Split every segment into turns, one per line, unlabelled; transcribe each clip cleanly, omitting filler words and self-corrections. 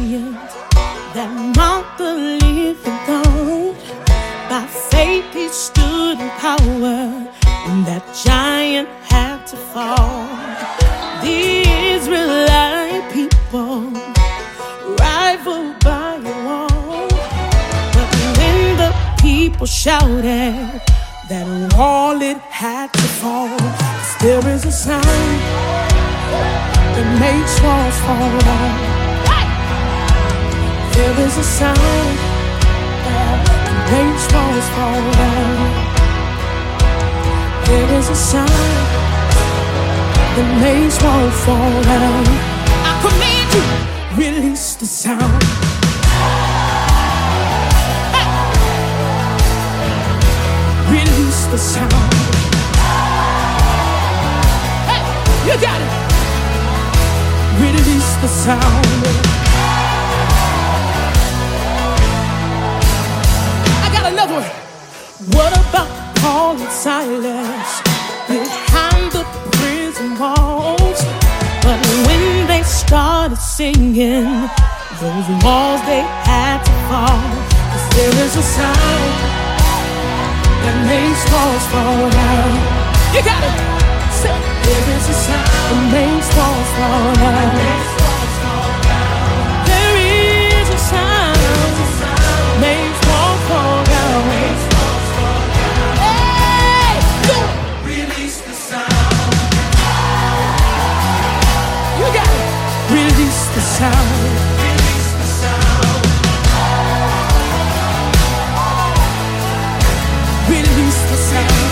giant that mocked the living God. By faith he stood in power, and that giant had to fall. The Israelite people rivaled by a wall, but when the people shouted, that wall it had to fall. 'Cause there is a sound that makes walls fall down. There is a sound that makes walls fall down. There is a sound that makes walls fall down. I command you, release the sound. Release the sound. Hey, you got it. Release the sound. I got another one. What about Paul and Silas behind the prison walls? But when they started singing, those walls they had to fall. 'Cause there is a sound that makes walls fall down. You got it. Say, there is a sound that makes walls fall down. There is a sound that makes walls fall down. Hey, go. Release the sound. You got it. Release the sound. Release the sound. Release the sound.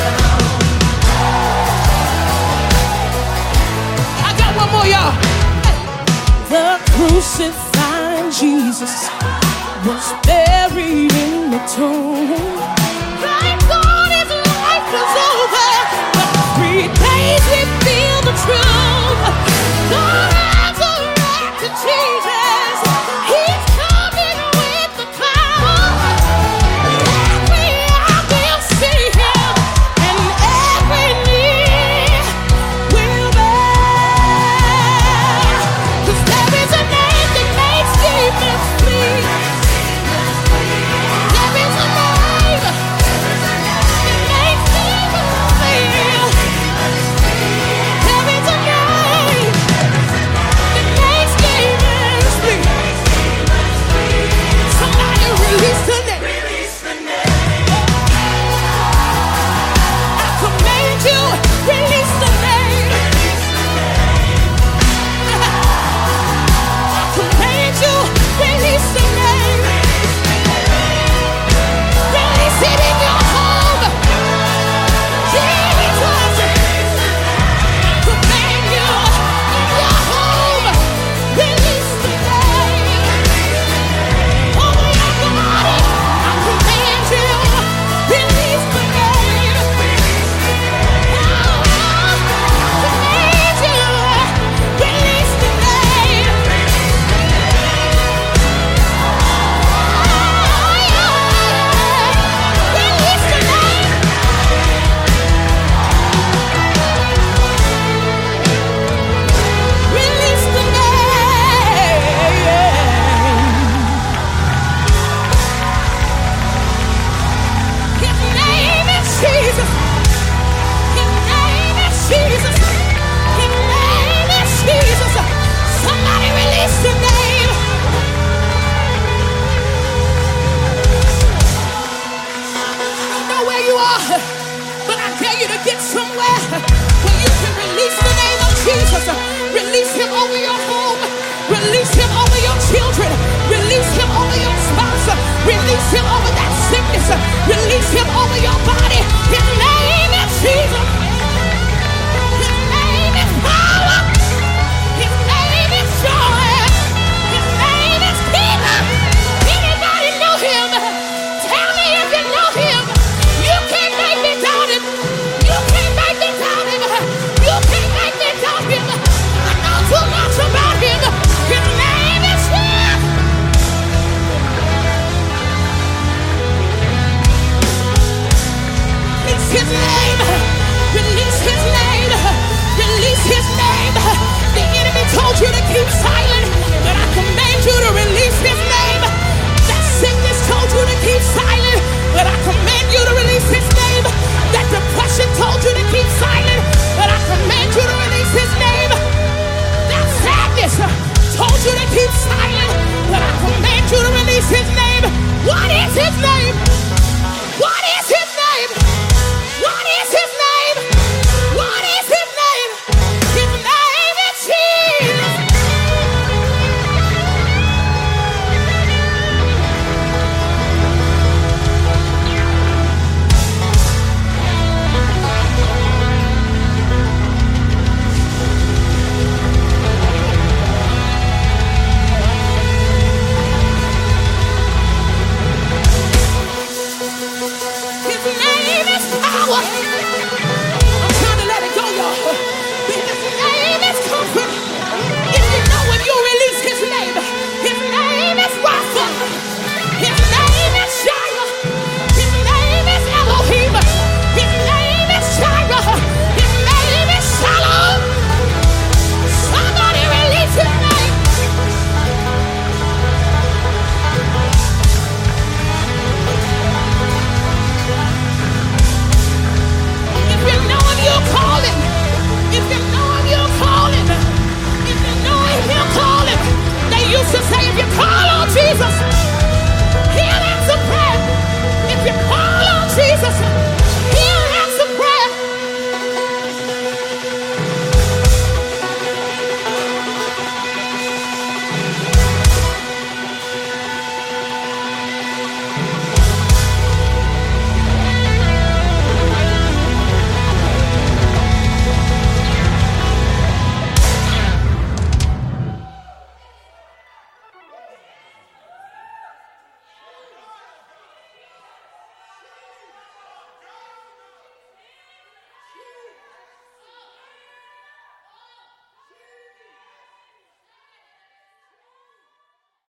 I got one more, y'all. The crucified Jesus was buried in the tomb. Thank God his life was over, but 3 days we feel the truth. God resurrected Jesus. He's coming with the clouds. Every eye will see him, and every knee will bow. 'Cause there is a name that makes demons flee. There is a name that makes demons flee. There is a name that makes demons flee. Somebody release the name. I command you, release the name. I command you, release the name. Release it in your home. Jesus. I command you in your home. Release the name. Over your body. I command you, release the name. I command you, release the name. Release the name. Release the name. His name is Jesus. His name is Jesus. His name is Jesus. Somebody release the name. I don't know where you are, but I dare you to get somewhere where you can release the name of Jesus. Release him over your home. Release him over your children. Release him over your spouse. Release him over that sickness. Release him over your body. His